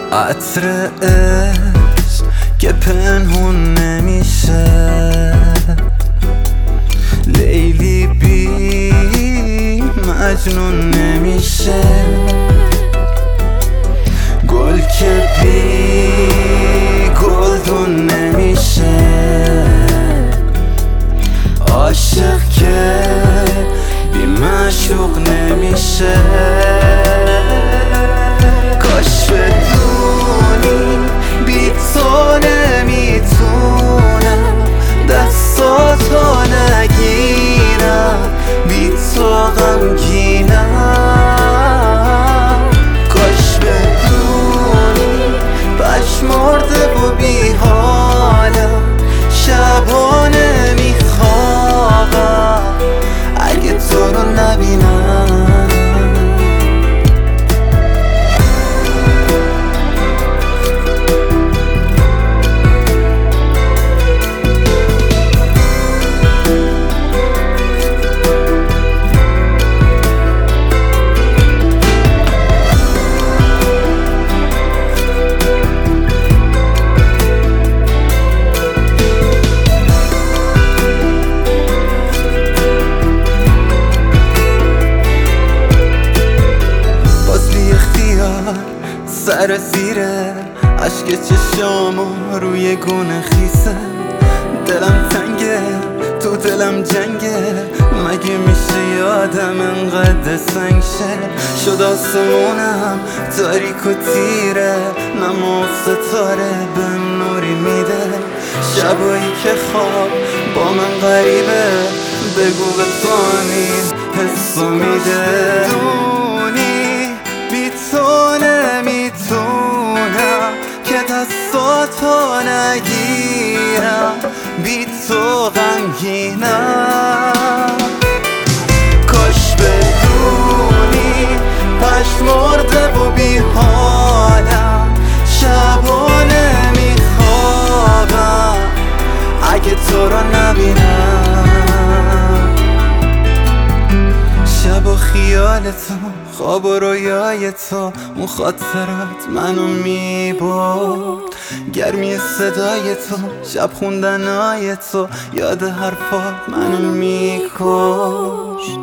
عطر عشق که پنهون نمیشه، لیلی بی مجنون نمیشه، گل که بی گلدون نمیشه، عاشق که بی معشوق نمیشه. کاش بدونی بی تو نمیتونم دستاتو نگیرم، بی تو غمگینم. کاش بدونی پشمرده و بی حالم، شبانه میخوابم اگه تو رو نبینم. سر زیره عشق چشامو روی گونه خیسه، دلم تنگه تو دلم جنگه، مگه میشه یادم انقدر سنگ شه؟ شد آسمونم تاریک و تیره، نما ستاره بهم نوری میده، شبایی که خواب با من غریبه، بگو به تو این حسو میده. دونی بی تو نمیتونم که دستاتو نگیرم، بی تو غمگینم. کاش بدونی پشمرده و بی حالم، شبانه میخوابم اگه تو رو نبینم. شب و خیال تو، خواب و رویای تو، اون خاطرات منو میبرد، گرمی صدای تو، شب خوندنای تو، یاد حرفات منو میکشت.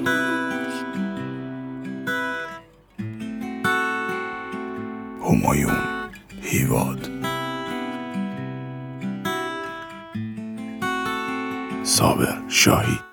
همایون هیواد، صابر شاهی.